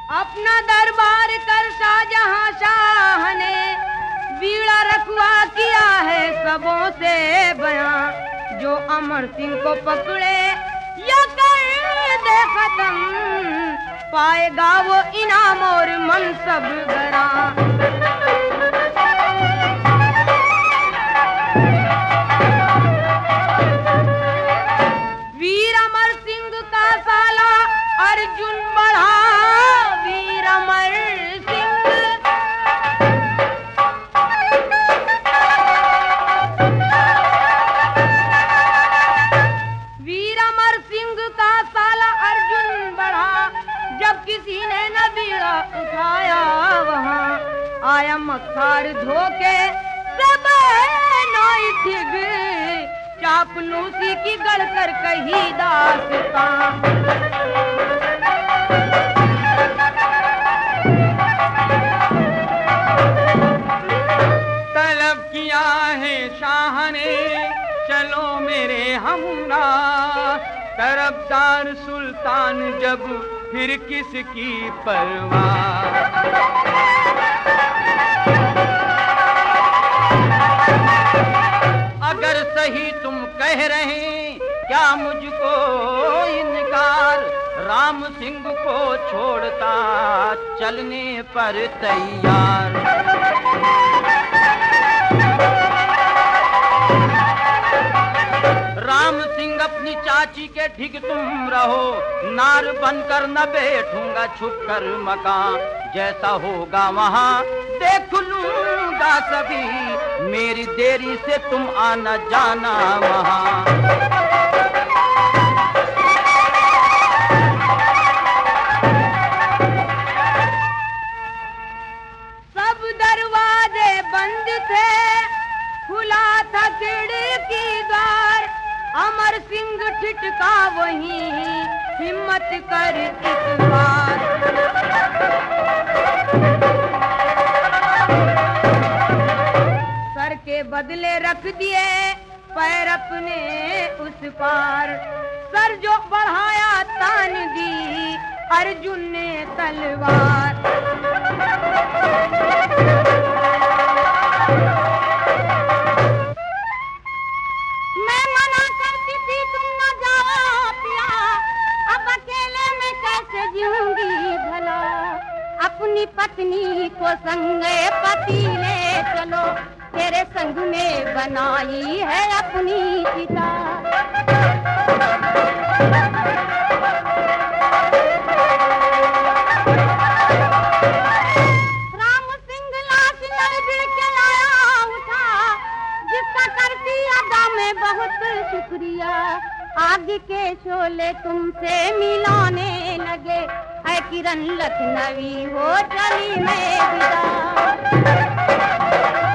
अपना दरबार कर शाहजहां शाह ने बीड़ा रखवा किया है सबों से बयां। जो अमर सिंह को पकड़े या कर दे खत्म, पाएगा वो इनाम और मनसब गरा। वीर अमर सिंह का साला अर्जुन बढ़ा, वीर अमर सिंह। वीर अमर सिंह का साला अर्जुन बढ़ा, जब किसी ने न बीड़ा उठाया वहां आया मक्खार धोके सब नोई ठिग। चापलूसी की गढ़कर कही दास्तां। तलब किया है शाह ने चलो मेरे हमराह, तरफदार सुल्तान जब फिर किसकी परवाह। अगर सही तुम कह रहे क्या मुझको इनकार, राम सिंह को छोड़ता चलने पर तैयार। राम सिंह अपनी चाची के ढिग तुम रहो, नार बनकर न बैठूंगा छुप कर मकान। जैसा होगा वहाँ देख लूंगा सभी, मेरी देरी से तुम आना जाना वहाँ। सब दरवाजे बंद थे, खुला था खिड़की द्वार। अमर सिंह ठिठका वहीं हिम्मत कर इस बार। सर के बदले रख दिए पैर अपने उस पार। सर जो बढ़ाया तान दी अर्जुन ने तलवार। मैं मना करती थी तुम न जाओ पिया, अब अकेले में कैसे जीऊंगी भला। अपनी पत्नी को संगे पति ले चलो, तेरे संग में बनाई है अपनी चिता। राम सिंह लाश नजदीक आया उठा, जिसका करती अदा में बहुत शुक्रिया। आगे के शोले तुमसे मिलाने लगे, ऐ किरण लखनवी हो चली मैं विदा।